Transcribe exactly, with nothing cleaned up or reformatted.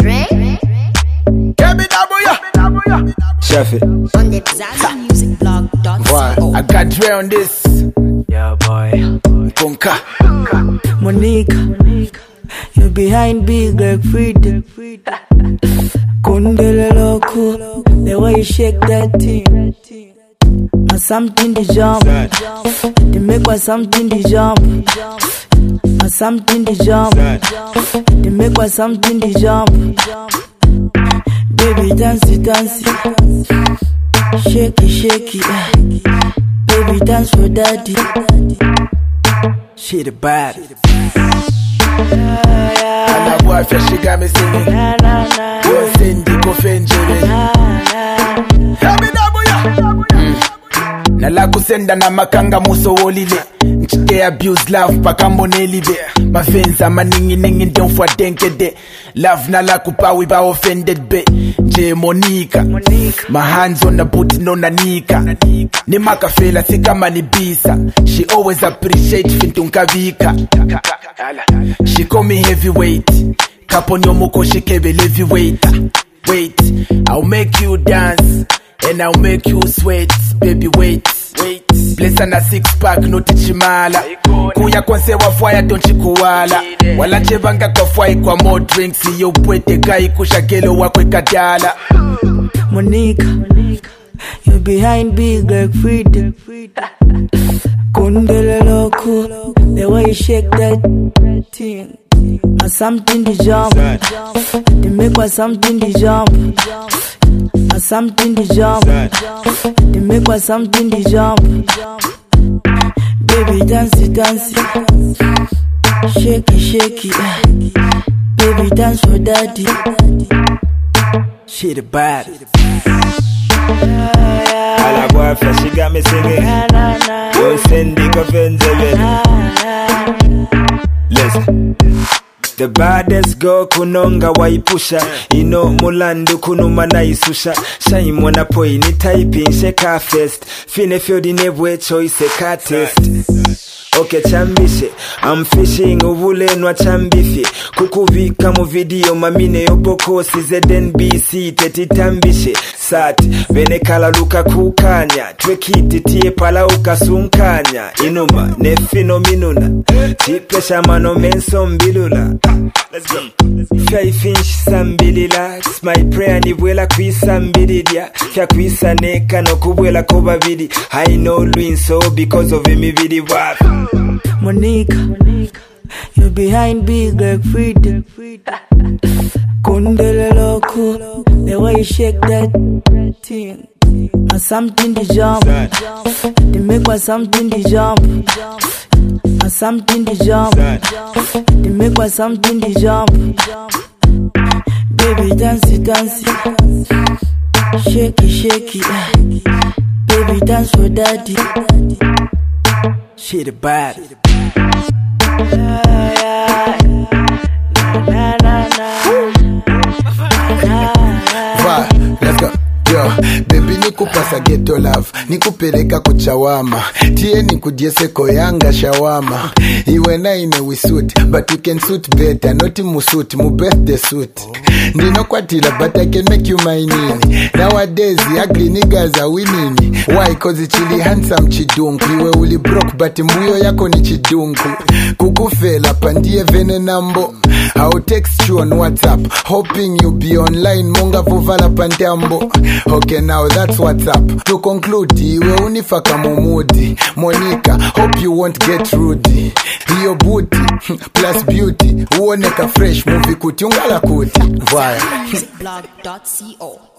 Chef it. On the Zaza Music Blog dot co. I got Dre on this. Yeah, boy. Punka. Monica, you're behind big like freedom. Kundele loco, the way you shake that thing. And something to jump, they make what something to jump. And something to jump, they make what something to jump. Baby, dance it, dance it, shake it, shake it. Baby, dance for daddy. She the bad. And that boy, she got me singing. Yo, Cindy, go Fenjere. Nala kusenda na makanga muso wolile. Nchite abuse love paka monelibe. Mafenza maningi ningi ndionfwa denkede. Love nala kupawi ba offended be. J Monica, my hands on the booty no nanika. Ni makafela sika manibisa. She always appreciate fintunka vika. She call me heavyweight. Kaponyo moko she kebe heavyweight. Wait, I'll make you dance and I'll make you sweat, baby wait, wait. Bless na six pack no tichimala. Kuya kwanse wa fire don't chikuwala. Wala chevanga kwa fire kwa more drinks. Iyo pwete kai kushagelo wakwe kadala. Monica, you're behind big like freedom. Kundele loco, the way you shake that thing. And something to jump, they make what something to jump. And something to jump, they make what something to jump. Baby, dance it, dance it, shake it, shake it. Baby, dance for daddy. She the bad. All I boy fresh, she got me singing. Yo, Cindy, go Fenjere. Listen. The baddest girl kunonga waipusha. Ino mulandu kunuma na isusha. Shai mwana poi ni typing sheka fest. Fine field in every choice ka test. Okay chambishe, I'm fishing uvule nwa chambifi. Kukuvika mu video mamine yopoko C Z N B C teti tambishe. Sati, vene kala luka kukanya. Twekiti tie pala ukasunkanya. Inuma, nefino minuna. Chipesha mano menso mbilula. Let's go. Five inch sambilila. It's my prayer ni wela kuisa mbilidia. Fya kuisa neka no kubwela kobabidi. I know Luin so because of me vidi wafi. Monica, you're behind big like freedom. Kundele loco, the way you shake that thing. And something to jump, they make what something to jump. And something to jump, they make what something to jump. Baby, dance it, dance it, shake it, shake it. Baby, dance for daddy. She the bad. Va, let's go. Yo, baby nikupasa ghetto love, nikupeleka kuchawama. Tie nikudiese koyanga shawama. Iwe na ine we suit, but you can suit better. Not mu suit, mu birthday suit. Ndino kwatila, but I can make you my nini. Nowadays, the ugly niggas are winning. Why? Cause it's chili handsome chidunku. Iwe uli broke, but mbuyo yako ni chidunku. Kukufela, pandie vene nambo. I'll text you on WhatsApp, hoping you be online. Munga vuvala pantambo. Okay, now that's what's up. To conclude, iwe unifaka mumudi. Monica, hope you won't get rude. Your booty plus beauty. Uoneka fresh movie kuti ungala kuti. Zaza Music Blog dot co.